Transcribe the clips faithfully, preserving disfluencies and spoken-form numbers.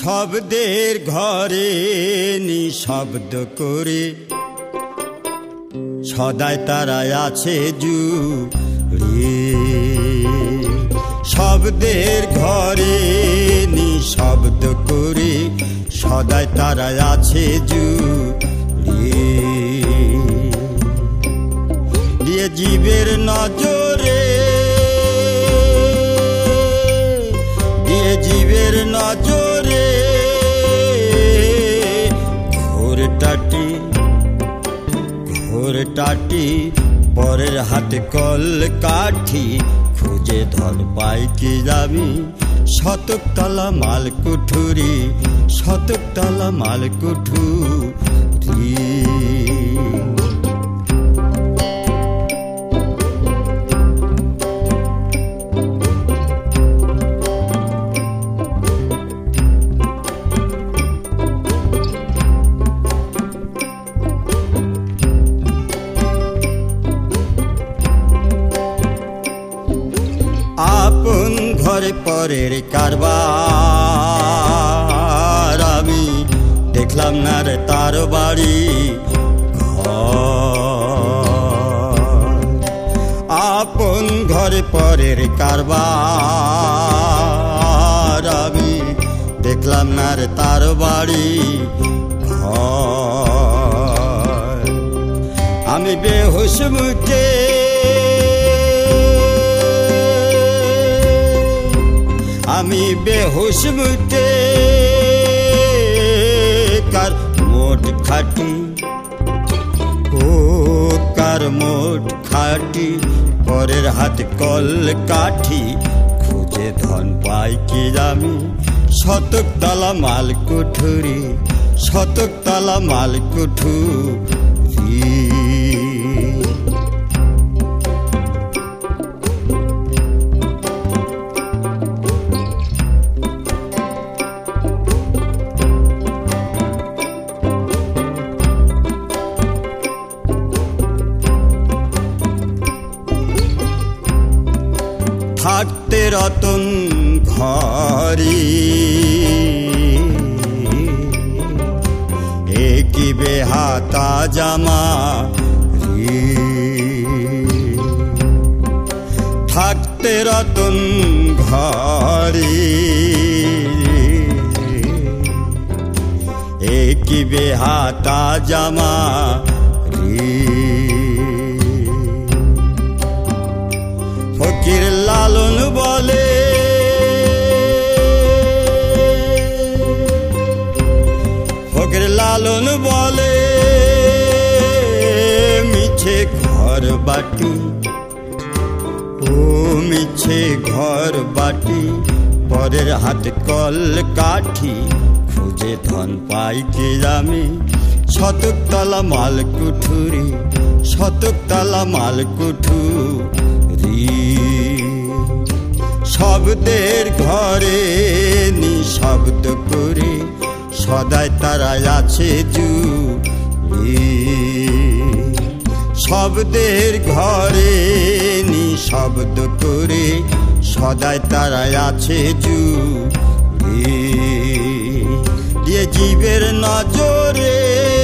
শব্দের ঘরে নিঃশব্দ করে সদাই তারায় আছে জুড়ে। শব্দের ঘরে নিঃশব্দ করে সদাই তারায় আছে জুড়ে। দিয়ে জীবের নজরে দিয়ে জীবের নজরে ঘোর টাটি ঘোর টাটি পরের হাতে কল কাঠি খুঁজে ধন পাই কি যাবি শতক তলা মাল কুঠুরি শতক তলা মাল কুঠুরি। আপন ঘরে পরের কারবার আমি দেখলাম না রে তার বাড়ি ঘর। আপন ঘরে পরের কারবার আমি দেখলাম না রে তার বাড়ি ঘর। আমি বেহুশ মুখে আমি বেহুশ মুটে কার মোট খাটি ও কার মোট খাটি পরের হাতে কল কাঠি খুঁজে ধন পাই কি আমি শতক তলা মাল কুঠুরি শতক তলা মাল কুঠুরি। থাকতে রতন ঘরে একই বেহাতা জামা রে। থাকতে রতন ঘরে একই বেহাতা জামা রে। ফকির লালন বলে ফকির লালন বলে মিছে ঘর বাটি ও মিছে ঘর বাটি পরের হাতে কল কাঠি খুঁজে ধন পাই কি আমি শতক তলা মাল কুঠুরি শতক তলা মাল কুঠুরি। শব্দের ঘরে নিঃশব্দ করে সদাই তারায় আছে জুড়ে। শব্দের ঘরে নিঃশব্দ করে সদাই তারায় আছে জুড়ে। দিয়ে জীবের নজরে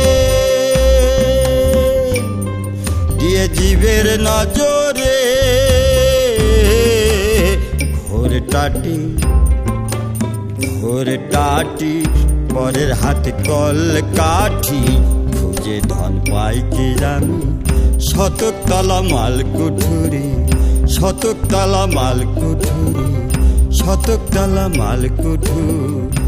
দিয়ে জীবের নজরে ঘোর টাটি ঘোর টাটি পরের হাতে কল কাঠি খুঁজে ধন পাই কি জানি শতক তলা মাল কুঠুরি শতক তলা মাল কুঠুরি শতক তলা মাল কুঠুরি।